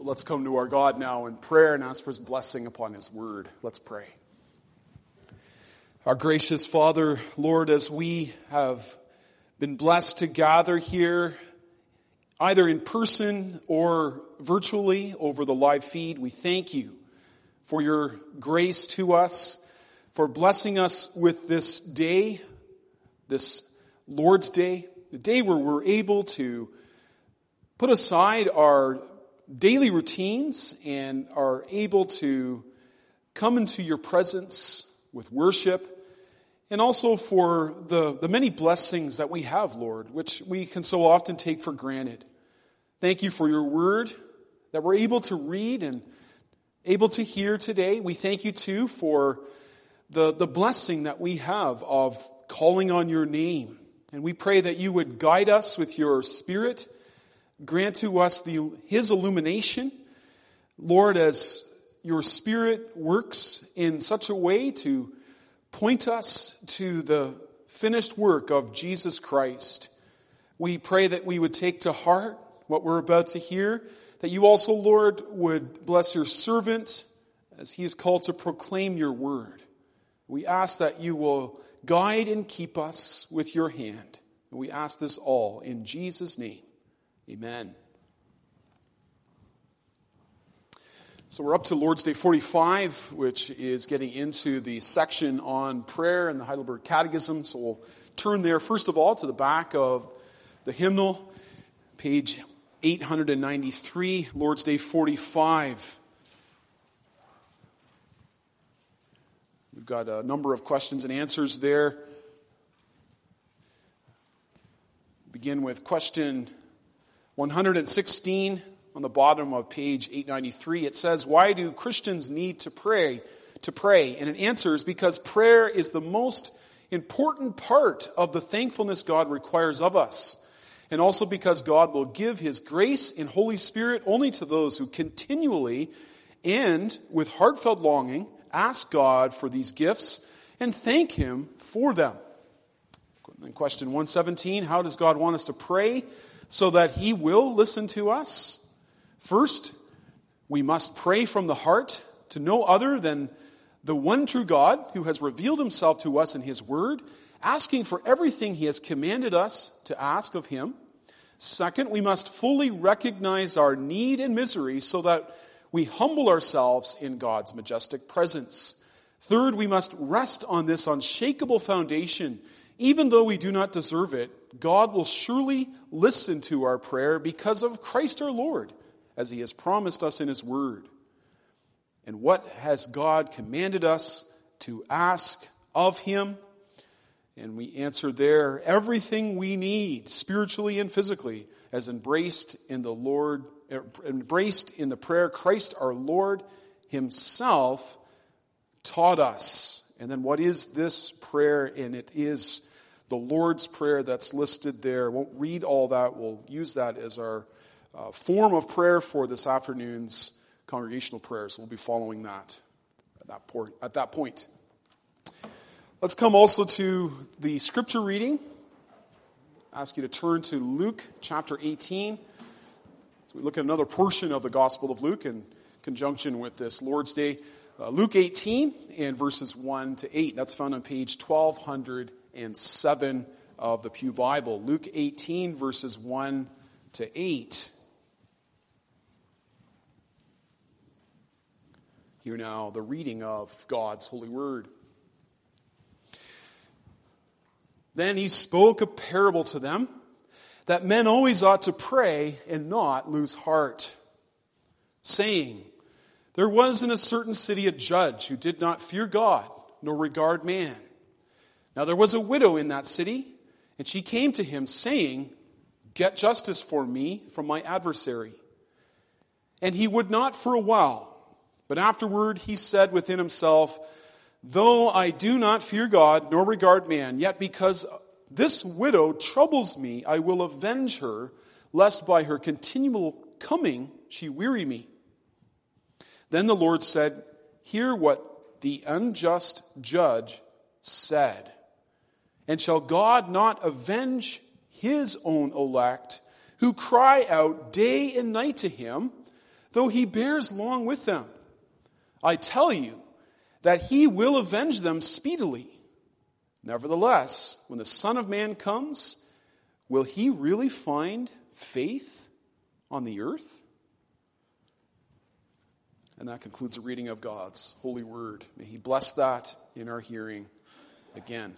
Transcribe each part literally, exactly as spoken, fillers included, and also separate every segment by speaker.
Speaker 1: let's come to our God now in prayer and ask for his blessing upon his word. Let's pray. Our gracious Father, Lord, as we have been blessed to gather here, either in person or virtually over the live feed, we thank you for your grace to us, for blessing us with this day, this Lord's Day, the day where we're able to put aside our daily routines and are able to come into your presence with worship, and also for the, the many blessings that we have, Lord, which we can so often take for granted. Thank you for your word that we're able to read and able to hear today. We thank you too for the, the blessing that we have of calling on your name. And we pray that you would guide us with your Spirit. Grant to us the, his illumination, Lord, as your Spirit works in such a way to point us to the finished work of Jesus Christ. We pray that we would take to heart what we're about to hear, that you also, Lord, would bless your servant as he is called to proclaim your word. We ask that you will guide and keep us with your hand. And we ask this all in Jesus' name. Amen. So we're up to Lord's Day forty-five, which is getting into the section on prayer in the Heidelberg Catechism. So we'll turn there, first of all, to the back of the hymnal, page eight hundred ninety-three, Lord's Day forty-five. We've got a number of questions and answers there. Begin with question one hundred sixteen on the bottom of page eight ninety-three. It says, why do Christians need to pray? To pray? And it answers, because prayer is the most important part of the thankfulness God requires of us. And also because God will give his grace and Holy Spirit only to those who continually and with heartfelt longing ask God for these gifts and thank him for them. In question one seventeen, how does God want us to pray so that he will listen to us? First, we must pray from the heart to no other than the one true God who has revealed himself to us in his word, asking for everything he has commanded us to ask of him. Second, we must fully recognize our need and misery so that we humble ourselves in God's majestic presence. Third, we must rest on this unshakable foundation. Even though we do not deserve it, God will surely listen to our prayer because of Christ our Lord, as he has promised us in his word. And what has God commanded us to ask of him? And we answer there, everything we need, spiritually and physically, as embraced in the Lord, embraced in the prayer Christ our Lord himself taught us. And then what is this prayer? And it is the Lord's Prayer that's listed there. Won't read all that. We'll use that as our uh, form of prayer for this afternoon's congregational prayer. So we'll be following that at that, por- at that point. Let's come also to the scripture reading. I ask you to turn to Luke chapter eighteen. So we look at another portion of the Gospel of Luke in conjunction with this Lord's Day. Uh, Luke eighteen and verses one to eight. That's found on page twelve hundred seven of the Pew Bible. Luke eighteen verses one to eight. Hear now the reading of God's holy word. Then he spoke a parable to them that men always ought to pray and not lose heart, saying, there was in a certain city a judge who did not fear God nor regard man. Now there was a widow in that city, and she came to him saying, get justice for me from my adversary. And he would not for a while. But afterward he said within himself, though I do not fear God nor regard man, yet because this widow troubles me, I will avenge her, lest by her continual coming she weary me. Then the Lord said, hear what the unjust judge said. And shall God not avenge his own elect, who cry out day and night to him, though he bears long with them. I tell you that he will avenge them speedily. Nevertheless, when the Son of Man comes, will he really find faith on the earth?" And that concludes the reading of God's holy word. May he bless that in our hearing again.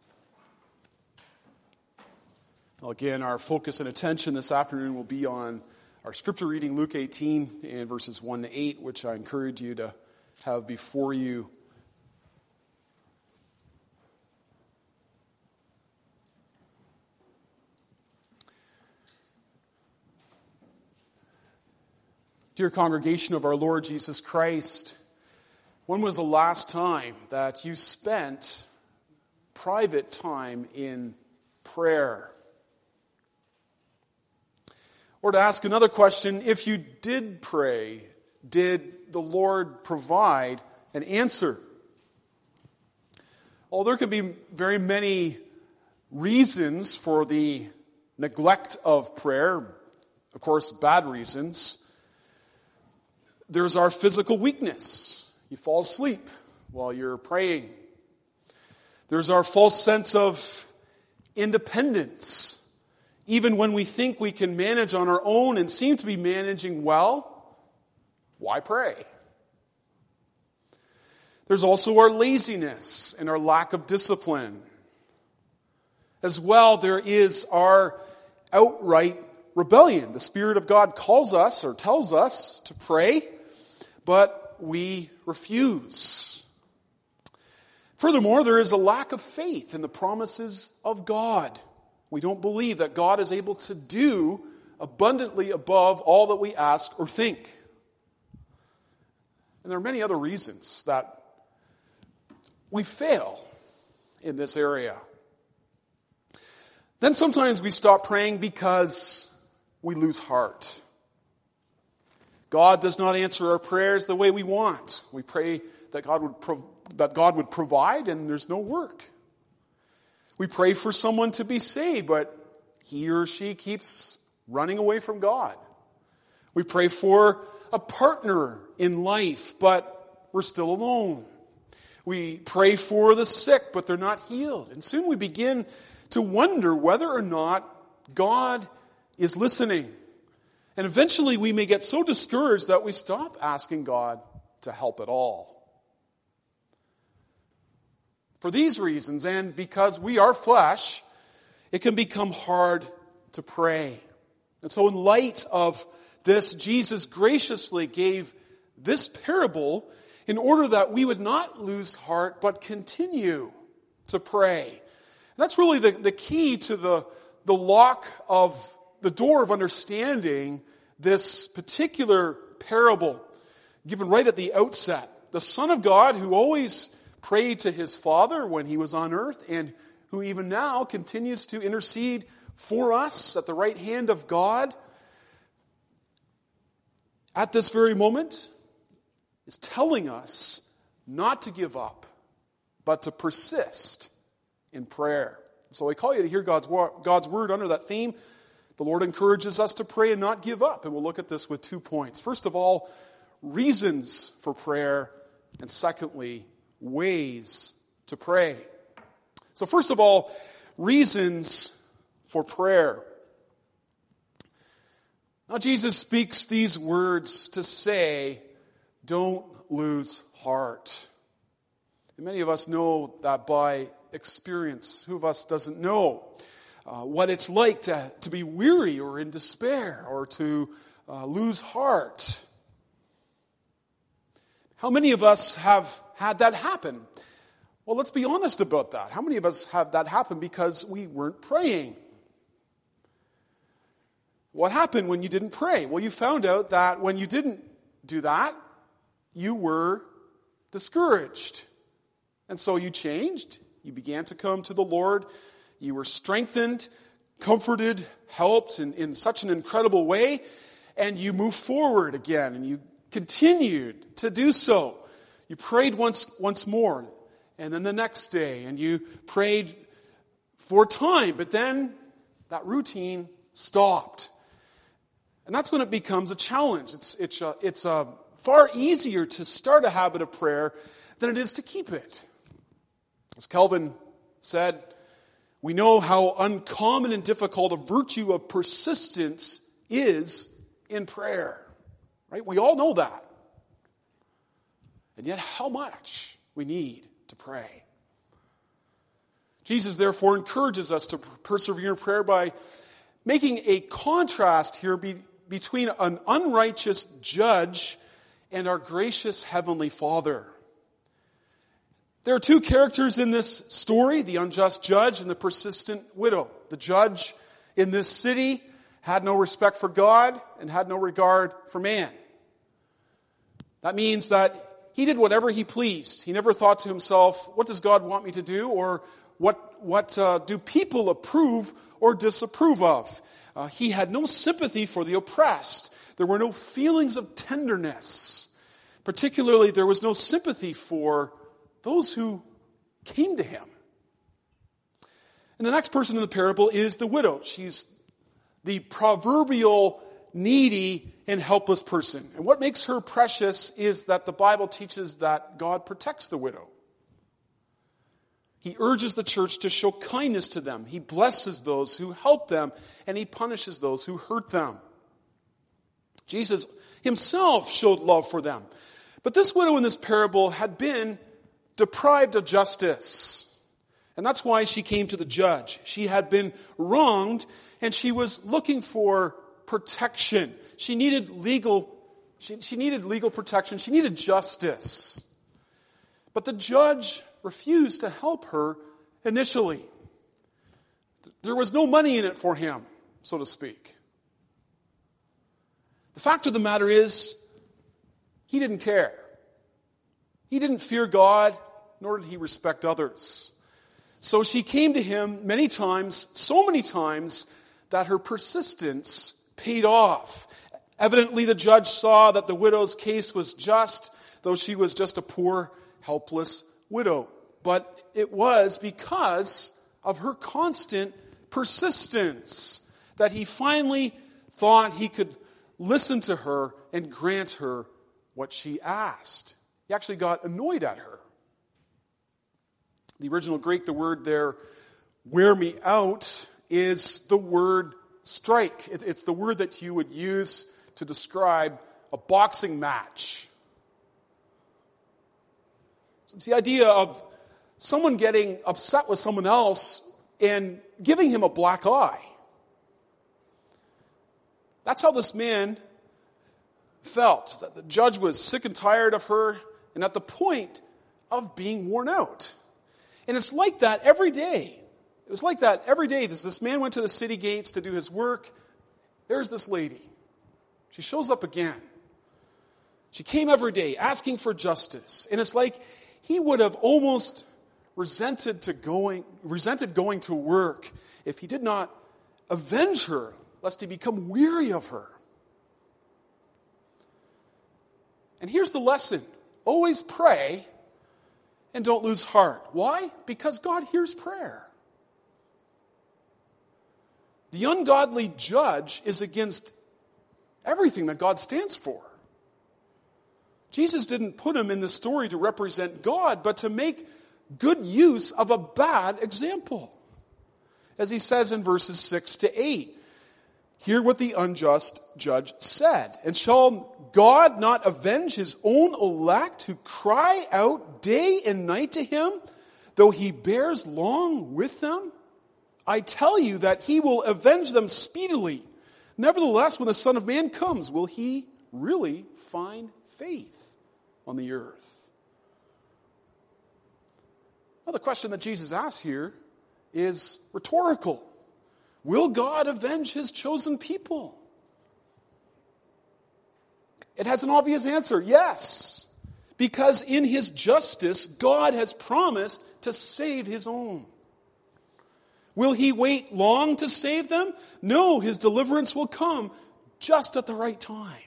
Speaker 1: Well, again, our focus and attention this afternoon will be on our scripture reading, Luke eighteen and verses one to eight, which I encourage you to have before you. Dear congregation of our Lord Jesus Christ, when was the last time that you spent private time in prayer? Or to ask another question, if you did pray, did the Lord provide an answer? Well, there can be very many reasons for the neglect of prayer. Of course, bad reasons. There's our physical weakness. You fall asleep while you're praying. There's our false sense of independence. Even when we think we can manage on our own and seem to be managing well, why pray? There's also our laziness and our lack of discipline. As well, there is our outright rebellion. The Spirit of God calls us or tells us to pray, but we refuse. Furthermore, there is a lack of faith in the promises of God. We don't believe that God is able to do abundantly above all that we ask or think. And there are many other reasons that we fail in this area. Then sometimes we stop praying because we lose heart. God does not answer our prayers the way we want. We pray that God would prov- that God would provide, and there's no work. We pray for someone to be saved, but he or she keeps running away from God. We pray for a partner in life, but we're still alone. We pray for the sick, but they're not healed. And soon we begin to wonder whether or not God is listening. And eventually we may get so discouraged that we stop asking God to help at all. For these reasons, and because we are flesh, it can become hard to pray. And so in light of this, Jesus graciously gave this parable in order that we would not lose heart, but continue to pray. And that's really the, the key to the, the lock of the door of understanding this particular parable given right at the outset. The Son of God, who always prayed to his Father when he was on earth, and who even now continues to intercede for us at the right hand of God, at this very moment, is telling us not to give up, but to persist in prayer. So I call you to hear God's, God's word under that theme. The Lord encourages us to pray and not give up. And we'll look at this with two points. First of all, reasons for prayer. And secondly, ways to pray. So first of all, reasons for prayer. Now Jesus speaks these words to say, don't lose heart. And many of us know that by experience. Who of us doesn't know uh, what it's like to, to be weary or in despair or to uh, lose heart? How many of us have had that happen? Well, let's be honest about that. How many of us have that happen because we weren't praying? What happened when you didn't pray? Well, you found out that when you didn't do that, you were discouraged. And so you changed. You began to come to the Lord. You were strengthened, comforted, helped in, in such an incredible way. And you moved forward again. And you continued to do so. You prayed once, once more. And then the next day. And you prayed for time. But then that routine stopped. And that's when it becomes a challenge. It's, it's, a, it's a far easier to start a habit of prayer than it is to keep it. As Calvin said, we know how uncommon and difficult a virtue of persistence is in prayer. Right? We all know that. And yet how much we need to pray. Jesus therefore encourages us to persevere in prayer by making a contrast here be, between an unrighteous judge and our gracious Heavenly Father. There are two characters in this story, the unjust judge and the persistent widow. The judge in this city had no respect for God and had no regard for man. That means that he did whatever he pleased. He never thought to himself, what does God want me to do? Or what, what uh, do people approve or disapprove of? Uh, he had no sympathy for the oppressed. There were no feelings of tenderness. Particularly, there was no sympathy for those who came to him. And the next person in the parable is the widow. She's the proverbial needy and helpless person. And what makes her precious is that the Bible teaches that God protects the widow. He urges the church to show kindness to them. He blesses those who help them, and he punishes those who hurt them. Jesus himself showed love for them. But this widow in this parable had been deprived of justice. And that's why she came to the judge. She had been wronged, and she was looking for protection. She needed legal, she, she needed legal protection. She needed justice. But the judge refused to help her initially. There was no money in it for him, so to speak. The fact of the matter is, he didn't care. He didn't fear God, nor did he respect others. So she came to him many times, so many times, that her persistence paid off. Evidently, the judge saw that the widow's case was just, though she was just a poor, helpless widow. But it was because of her constant persistence that he finally thought he could listen to her and grant her what she asked. He actually got annoyed at her. The original Greek, the word there, wear me out, is the word strike. It's the word that you would use to describe a boxing match. It's the idea of someone getting upset with someone else and giving him a black eye. That's how this man felt. That the judge was sick and tired of her and at the point of being worn out. And it's like that every day. It was like that every day. This, this man went to the city gates to do his work. There's this lady. She shows up again. She came every day asking for justice. And it's like he would have almost resented to going, resented going to work if he did not avenge her, lest he become weary of her. And here's the lesson. Always pray and don't lose heart. Why? Because God hears prayer. The ungodly judge is against everything that God stands for. Jesus didn't put him in the story to represent God, but to make good use of a bad example. As he says in verses six to eight, hear what the unjust judge said. And shall God not avenge his own elect who cry out day and night to him, though he bears long with them? I tell you that he will avenge them speedily. Nevertheless, when the Son of Man comes, will he really find faith on the earth? Well, the question that Jesus asks here is rhetorical. Will God avenge his chosen people? It has an obvious answer, yes. Because in his justice, God has promised to save his own. Will he wait long to save them? No, his deliverance will come just at the right time.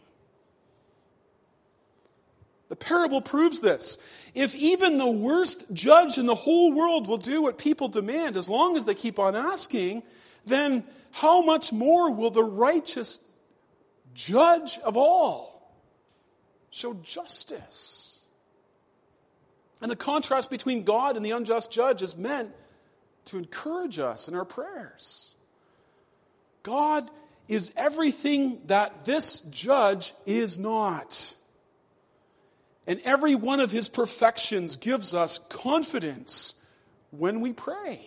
Speaker 1: The parable proves this. If even the worst judge in the whole world will do what people demand as long as they keep on asking, then how much more will the righteous judge of all, showed justice. And the contrast between God and the unjust judge is meant to encourage us in our prayers. God is everything that this judge is not. And every one of his perfections gives us confidence when we pray.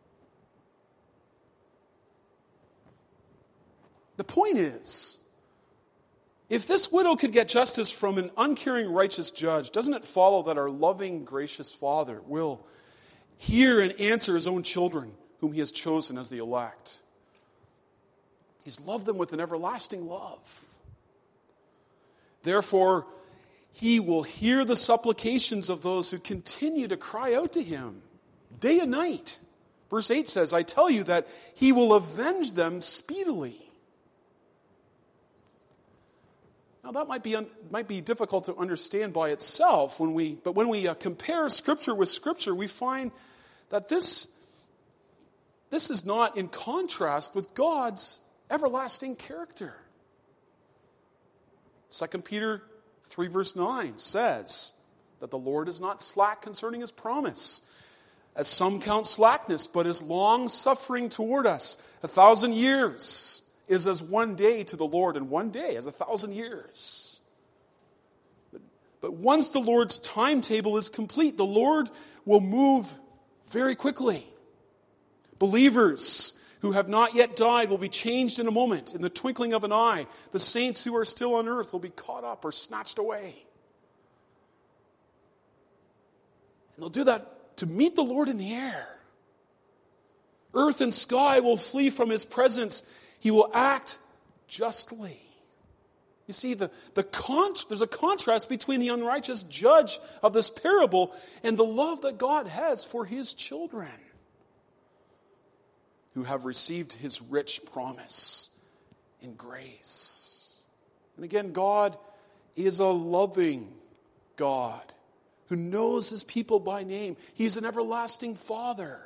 Speaker 1: The point is, if this widow could get justice from an uncaring, righteous judge, doesn't it follow that our loving, gracious Father will hear and answer his own children, whom he has chosen as the elect? He's loved them with an everlasting love. Therefore, he will hear the supplications of those who continue to cry out to him day and night. Verse eight says, I tell you that he will avenge them speedily. Now that might be un, might be difficult to understand by itself, when we, but when we uh, compare Scripture with Scripture, we find that this, this is not in contrast with God's everlasting character. Second Peter three verse nine says that the Lord is not slack concerning his promise, as some count slackness, but is long-suffering toward us. A thousand years is as one day to the Lord, and one day as a thousand years. But, but once the Lord's timetable is complete, the Lord will move very quickly. Believers who have not yet died will be changed in a moment, in the twinkling of an eye. The saints who are still on earth will be caught up or snatched away. And they'll do that to meet the Lord in the air. Earth and sky will flee from his presence. He will act justly. You see, the, the con- there's a contrast between the unrighteous judge of this parable and the love that God has for his children who have received his rich promise in grace. And again, God is a loving God who knows his people by name. He's an everlasting Father.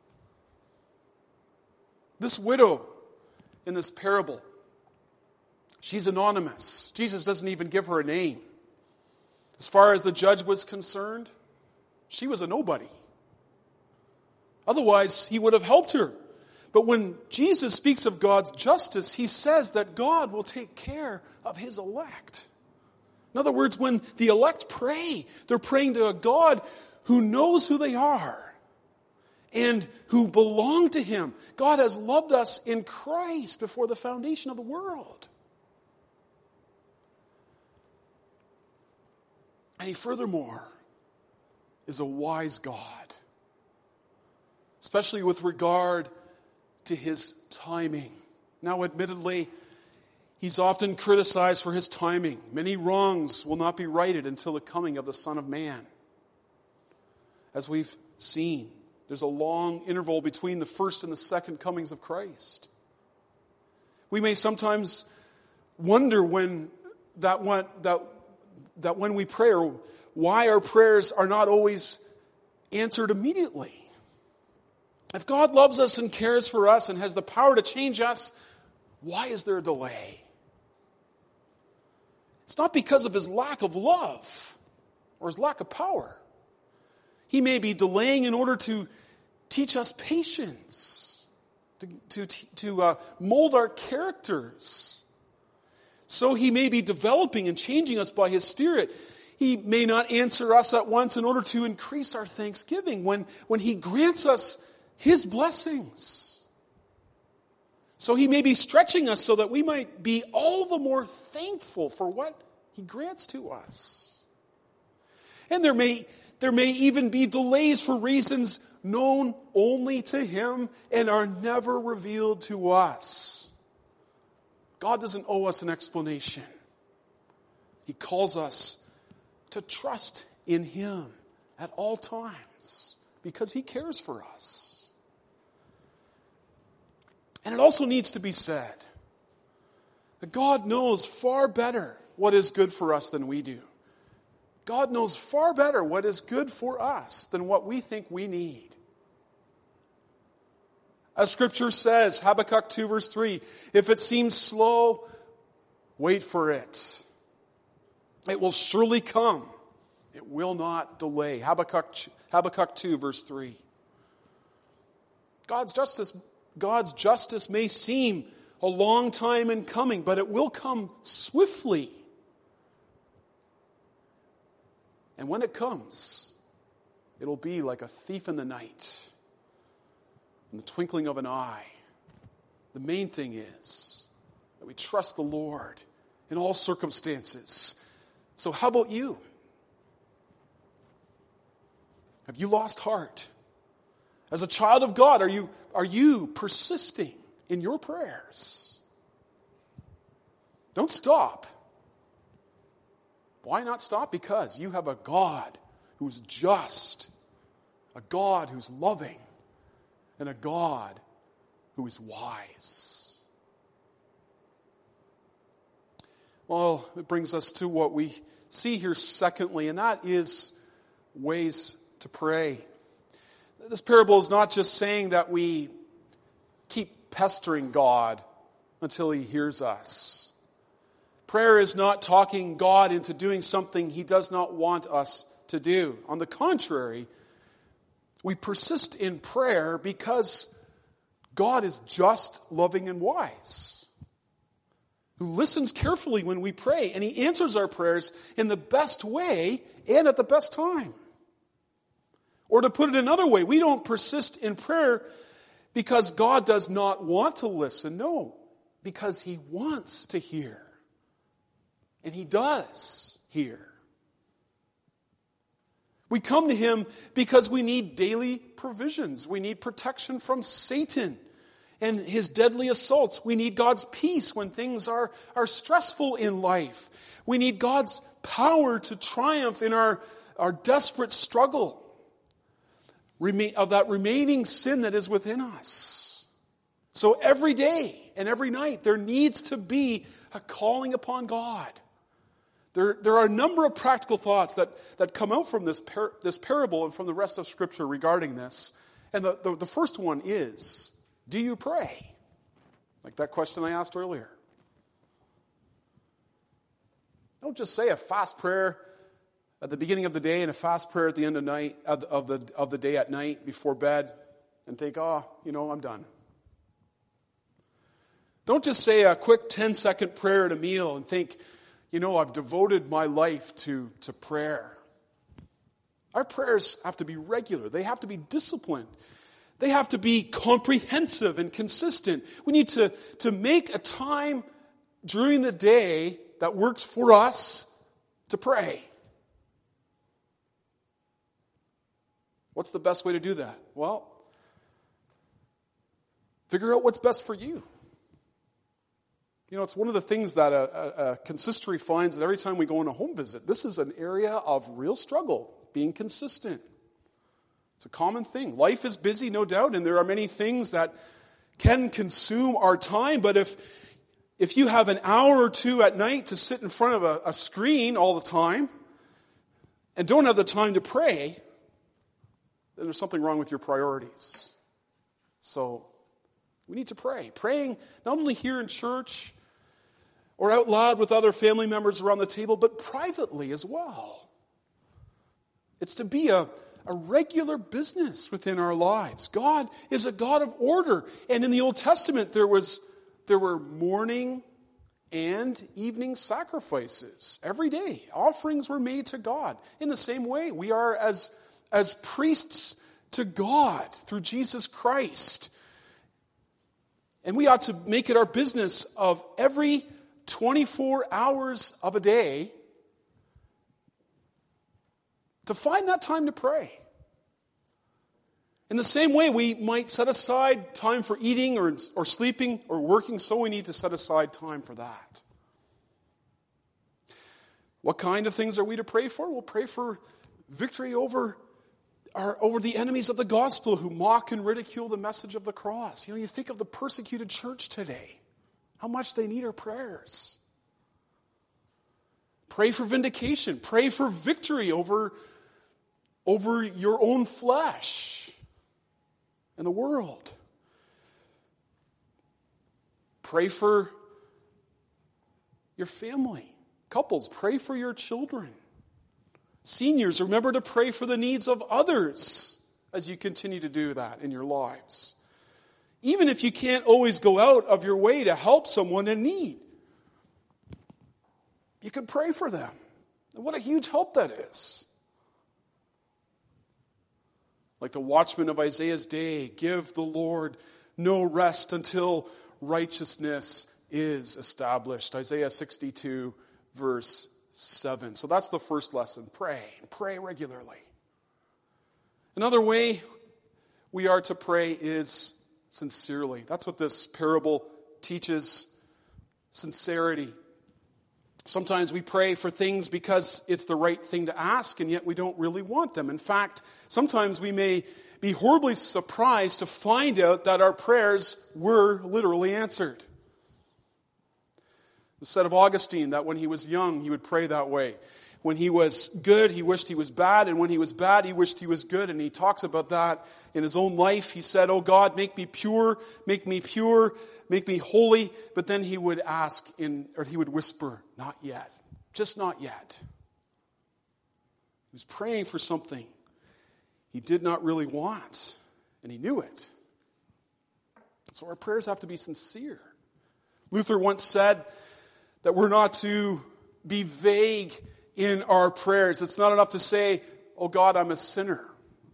Speaker 1: This widow in this parable, she's anonymous. Jesus doesn't even give her a name. As far as the judge was concerned, she was a nobody. Otherwise, he would have helped her. But when Jesus speaks of God's justice, he says that God will take care of his elect. In other words, when the elect pray, they're praying to a God who knows who they are and who belong to him. God has loved us in Christ before the foundation of the world. And he furthermore is a wise God, especially with regard to his timing. Now, admittedly, he's often criticized for his timing. Many wrongs will not be righted until the coming of the Son of Man. As we've seen, there's a long interval between the first and the second comings of Christ. We may sometimes wonder when that when, that, that when we pray, or why our prayers are not always answered immediately. If God loves us and cares for us and has the power to change us, why is there a delay? It's not because of his lack of love or his lack of power. He may be delaying in order to teach us patience, to, to, to uh, mold our characters. So he may be developing and changing us by his Spirit. He may not answer us at once in order to increase our thanksgiving when, when he grants us his blessings. So he may be stretching us so that we might be all the more thankful for what he grants to us. And there may, there may even be delays for reasons known only to him and are never revealed to us. God doesn't owe us an explanation. He calls us to trust in him at all times because he cares for us. And it also needs to be said that God knows far better what is good for us than we do. God knows far better what is good for us than what we think we need. As Scripture says, Habakkuk two verse three, if it seems slow, Wait for it. It will surely come. It will not delay. Habakkuk, Habakkuk two, verse three. God's justice, God's justice may seem a long time in coming, but it will come swiftly. And when it comes, it'll be like a thief in the night, in the twinkling of an eye. The main thing is that we trust the Lord in all circumstances. So how about you? Have you lost heart? As a child of God, are you, are you persisting in your prayers? Don't stop. Why not stop? Because you have a God who's just, a God who's loving, and a God who is wise. Well, it brings us to what we see here secondly, and that is ways to pray. This parable is not just saying that we keep pestering God until He hears us. Prayer is not talking God into doing something He does not want us to do. On the contrary, we persist in prayer because God is just, loving, and wise, who listens carefully when we pray, and He answers our prayers in the best way and at the best time. Or to put it another way, we don't persist in prayer because God does not want to listen. No, because He wants to hear. And He does hear. We come to Him because we need daily provisions. We need protection from Satan and his deadly assaults. We need God's peace when things are, are stressful in life. We need God's power to triumph in our, our desperate struggle of that remaining sin that is within us. So every day and every night there needs to be a calling upon God. There, there are a number of practical thoughts that, that come out from this, par, this parable and from the rest of Scripture regarding this. And the, the, the first one is, do you pray? Like that question I asked earlier. Don't just say a fast prayer at the beginning of the day and a fast prayer at the end of night of the, of the of the day at night before bed and think, oh, you know, I'm done. Don't just say a quick ten-second prayer at a meal and think, you know, I've devoted my life to, to prayer. Our prayers have to be regular. They have to be disciplined. They have to be comprehensive and consistent. We need to, to make a time during the day that works for us to pray. What's the best way to do that? Well, figure out what's best for you. You know, it's one of the things that a, a, a consistory finds that every time we go on a home visit, this is an area of real struggle, being consistent. It's a common thing. Life is busy, no doubt, and there are many things that can consume our time, but if if you have an hour or two at night to sit in front of a, a screen all the time and don't have the time to pray, then there's something wrong with your priorities. So we need to pray. Praying not only here in church or out loud with other family members around the table, but privately as well. It's to be a, a regular business within our lives. God is a God of order. And in the Old Testament, there was there were morning and evening sacrifices. Every day, offerings were made to God. In the same way, we are as as priests to God through Jesus Christ. And we ought to make it our business of every twenty-four hours of a day to find that time to pray. In the same way, we might set aside time for eating or, or sleeping or working, so we need to set aside time for that. What kind of things are we to pray for? We'll pray for victory over Are over the enemies of the gospel who mock and ridicule the message of the cross. You know, you think of the persecuted church today, how much they need our prayers. Pray for vindication. Pray for victory over, over your own flesh and the world. Pray for your family. Couples, pray for your children. Seniors, remember to pray for the needs of others as you continue to do that in your lives. Even if you can't always go out of your way to help someone in need, you can pray for them. And what a huge help that is. Like the watchman of Isaiah's day, give the Lord no rest until righteousness is established. Isaiah sixty-two, verse seven. So that's the first lesson. Pray, and pray regularly. Another way we are to pray is sincerely. That's what this parable teaches, sincerity. Sometimes we pray for things because it's the right thing to ask, and yet we don't really want them. In fact, sometimes we may be horribly surprised to find out that our prayers were literally answered. It was said of Augustine that when he was young, he would pray that way. When he was good, he wished he was bad, and when he was bad, he wished he was good. And he talks about that in his own life. He said, "Oh God, make me pure, make me pure, make me holy." But then he would ask in, or he would whisper, "Not yet, just not yet." He was praying for something he did not really want, and he knew it. So our prayers have to be sincere. Luther once said that we're not to be vague in our prayers. It's not enough to say, "Oh God, I'm a sinner."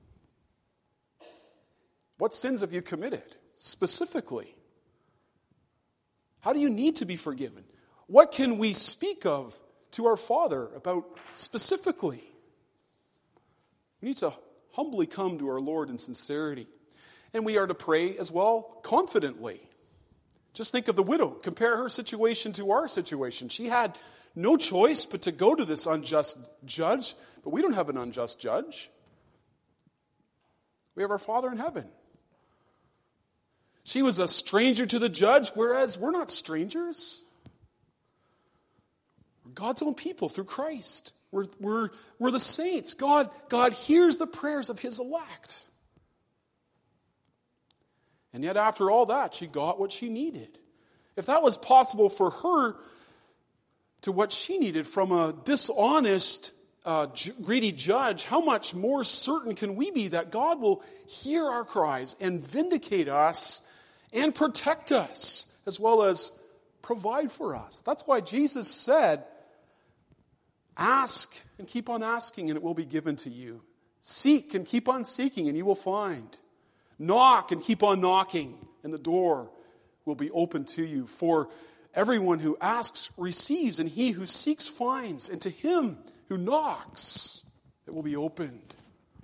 Speaker 1: What sins have you committed specifically? How do you need to be forgiven? What can we speak of to our Father about specifically? We need to humbly come to our Lord in sincerity. And we are to pray as well confidently. Just think of the widow. Compare her situation to our situation. She had no choice but to go to this unjust judge. But we don't have an unjust judge. We have our Father in heaven. She was a stranger to the judge, whereas we're not strangers. We're God's own people through Christ. We're, we're, we're the saints. God, God hears the prayers of His elect. And yet after all that, she got what she needed. If that was possible for her to what she needed from a dishonest, uh, j- greedy judge, how much more certain can we be that God will hear our cries and vindicate us and protect us, as well as provide for us? That's why Jesus said, "Ask and keep on asking, and it will be given to you. Seek and keep on seeking, and you will find. Knock and keep on knocking, and the door will be open to you. For everyone who asks receives, and he who seeks finds, and to him who knocks it will be opened."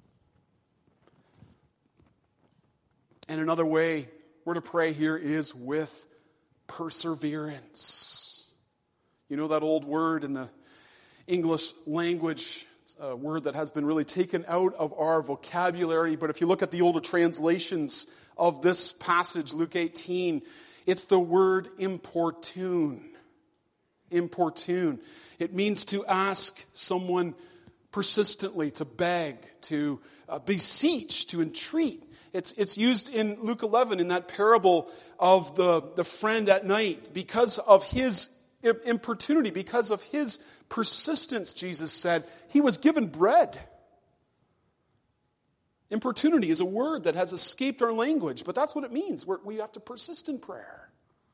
Speaker 1: And another way we're to pray here is with perseverance. You know that old word in the English language, it's a word that has been really taken out of our vocabulary, but if you look at the older translations of this passage, Luke eighteen, it's the word importune. Importune. It means to ask someone persistently, to beg, to uh, beseech, to entreat. It's, it's used in Luke eleven in that parable of the, the friend at night. Because of his importunity, because of his persistence, Jesus said, he was given bread. Importunity is a word that has escaped our language, but that's what it means. We're, we have to persist in prayer.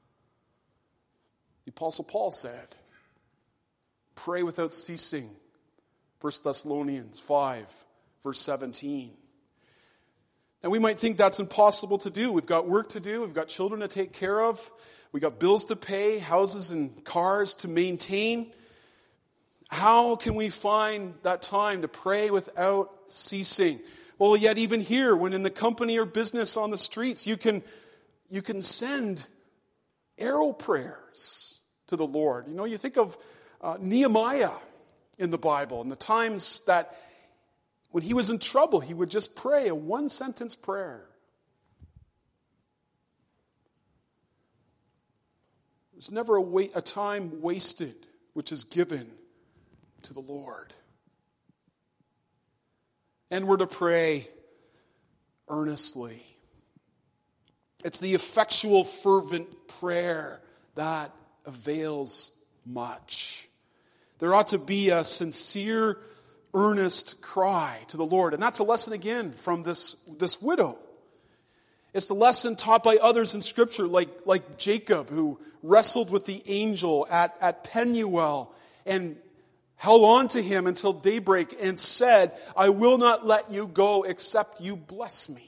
Speaker 1: The Apostle Paul said, "Pray without ceasing." First Thessalonians five, verse seventeen. And we might think that's impossible to do. We've got work to do. We've got children to take care of. We've got bills to pay, houses and cars to maintain. How can we find that time to pray without ceasing? Well, yet even here, when in the company or business on the streets, you can, you can send arrow prayers to the Lord. You know, you think of uh, Nehemiah in the Bible and the times that when he was in trouble, he would just pray a one-sentence prayer. There's never a, wait, a time wasted which is given to the Lord. And we're to pray earnestly. It's the effectual, fervent prayer that avails much. There ought to be a sincere, earnest cry to the Lord. And that's a lesson again from this, this widow. It's the lesson taught by others in Scripture, like, like Jacob, who wrestled with the angel at, at Penuel and held on to him until daybreak and said, I will not let you go except you bless me.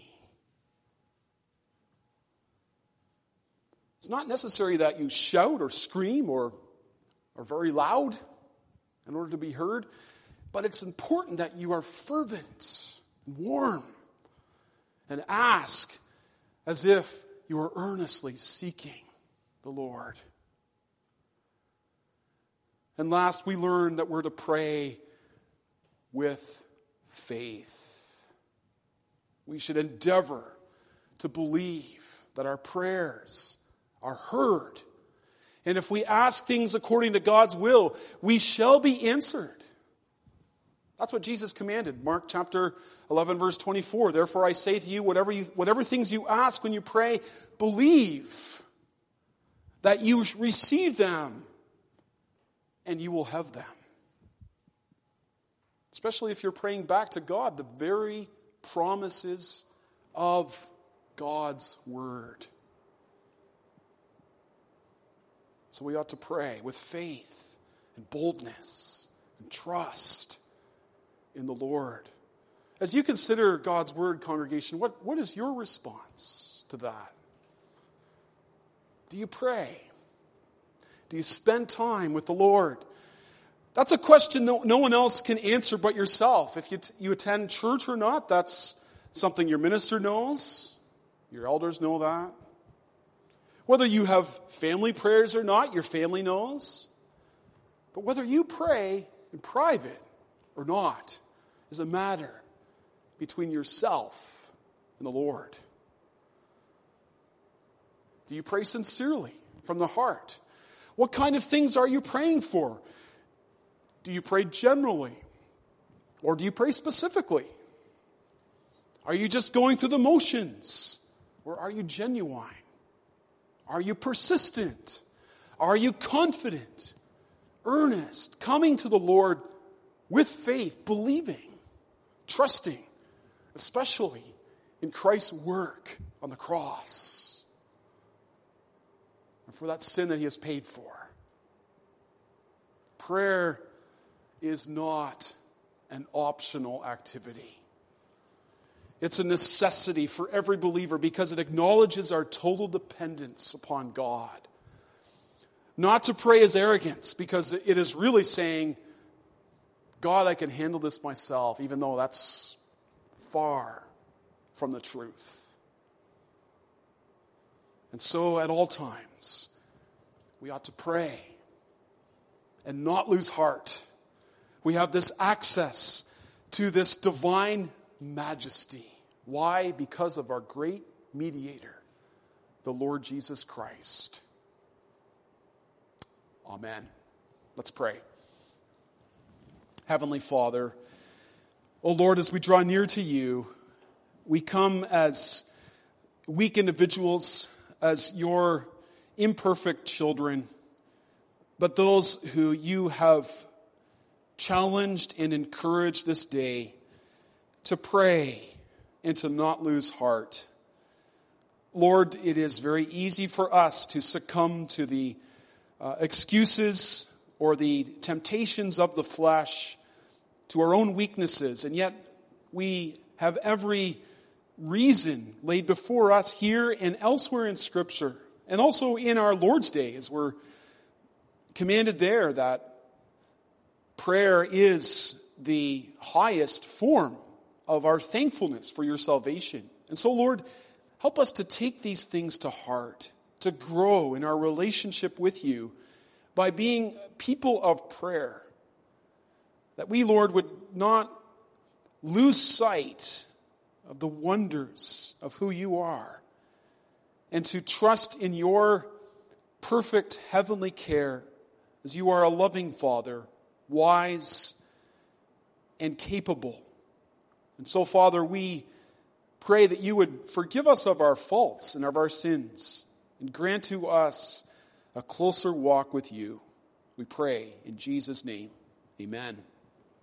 Speaker 1: It's not necessary that you shout or scream or are very loud in order to be heard, but it's important that you are fervent and warm and ask as if you are earnestly seeking the Lord. And last, we learn that we're to pray with faith. We should endeavor to believe that our prayers are heard. And if we ask things according to God's will, we shall be answered. That's what Jesus commanded. Mark chapter eleven, verse twenty-four. Therefore I say to you, whatever you, whatever things you ask when you pray, believe that you receive them and you will have them. Especially if you're praying back to God, the very promises of God's word. So we ought to pray with faith and boldness and trust in the Lord. As you consider God's word, congregation, what, what is your response to that? Do you pray? Do you spend time with the Lord? That's a question no, no one else can answer but yourself. If you, t- you attend church or not, that's something your minister knows. Your elders know that. Whether you have family prayers or not, your family knows. But whether you pray in private or not is a matter between yourself and the Lord. Do you pray sincerely from the heart? What kind of things are you praying for? Do you pray generally? Or do you pray specifically? Are you just going through the motions? Or are you genuine? Are you persistent? Are you confident, earnest, coming to the Lord with faith, believing, trusting, especially in Christ's work on the cross and for that sin that he has paid for? Prayer is not an optional activity. It's a necessity for every believer because it acknowledges our total dependence upon God. Not to pray is arrogance, because it is really saying, God, I can handle this myself, even though that's far from the truth. And so at all times, we ought to pray and not lose heart. We have this access to this divine majesty. Why? Because of our great mediator, the Lord Jesus Christ. Amen. Let's pray. Heavenly Father, O Lord, as we draw near to you, we come as weak individuals, as your imperfect children, but those who you have challenged and encouraged this day to pray and to not lose heart. Lord, it is very easy for us to succumb to the uh, excuses or the temptations of the flesh, to our own weaknesses, and yet we have every reason laid before us here and elsewhere in Scripture, and also in our Lord's Day, as we're commanded there that prayer is the highest form of our thankfulness for your salvation. And so, Lord, help us to take these things to heart, to grow in our relationship with you by being people of prayer. That we, Lord, would not lose sight of the wonders of who you are, and to trust in your perfect heavenly care, as you are a loving Father, wise and capable. And so, Father, we pray that you would forgive us of our faults and of our sins, and grant to us a closer walk with you. we pray in Jesus' name. Amen.